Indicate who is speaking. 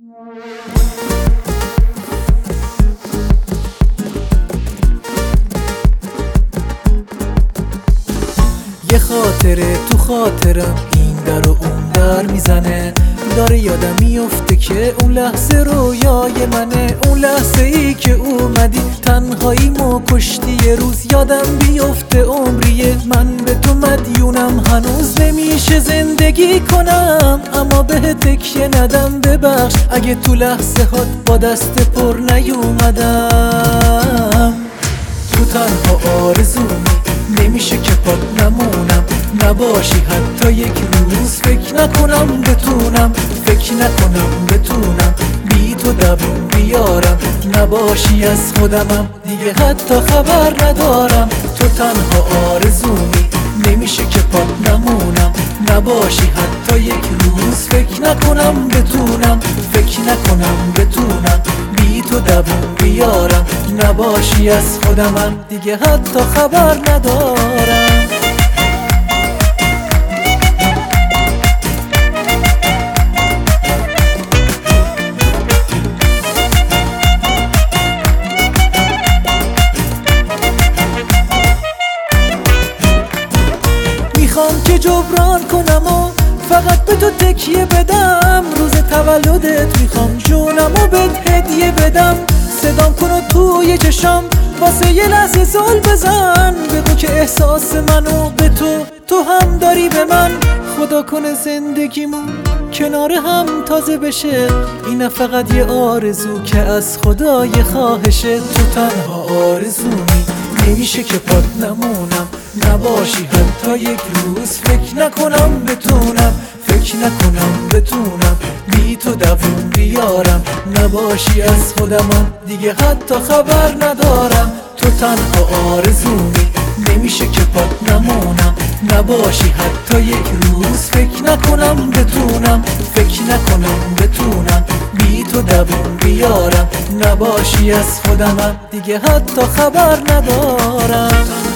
Speaker 1: یه خاطره تو خاطرم این در و اون در میزنه، داره یادم میفته که اون لحظه رویای منه. اون لحظه ای که اومدی تنهاییمو کشتی، یه روز یادم بیفته عمریه من به تو مدیونم. هنوز نمیشه زندگی کنم اما به تکیه ندم. ببخش اگه تو لحظه هات با دست پر نیومدم. تو تنها آرزومی نمیشه که پاک نمونم، نباشی حتی یک روز. فکر نکنم بتونم، فکر نکنم بتونم بی تو دووم بیارم. نباشی از خودمم دیگه حتی خبر ندارم. تو تنها آرزومی نمیشه که پاک نمونم، نباشی حتی یک روز. فکر نکنم بتونم، فکر نکنم بتونم بی تو دووم بیارم. نباشی از خودمم دیگه حتی خبر ندارم. میخوام که جبران کنم و فقط به تو تکیه بدم. روز تولدت میخوام جونمو بهت هدیه بدم. صدام کن و توی چشام واسه یه لحظه زل بزن. بگو که احساس منو به تو هم داری به من. خدا کنه زندگیمون کنار هم تازه بشه. این فقط یه آرزو که از خدا یه خواهشه. تو تنها آرزومی نمیشه که پاک نمونم، نباشی حتی یک روز. فکر نکنم بتونم، فکر نکنم بتونم بی تو دووم بیارم. نباشی از خودمم دیگه حتی خبر ندارم. تو تنها آرزومی نمیشه که پاک نمونم، نباشی حتی یک روز. فکر نکنم بتونم، فکر نکنم بتونم بی تو دووم بیارم. نباشی از خودمم دیگه حتی خبر ندارم.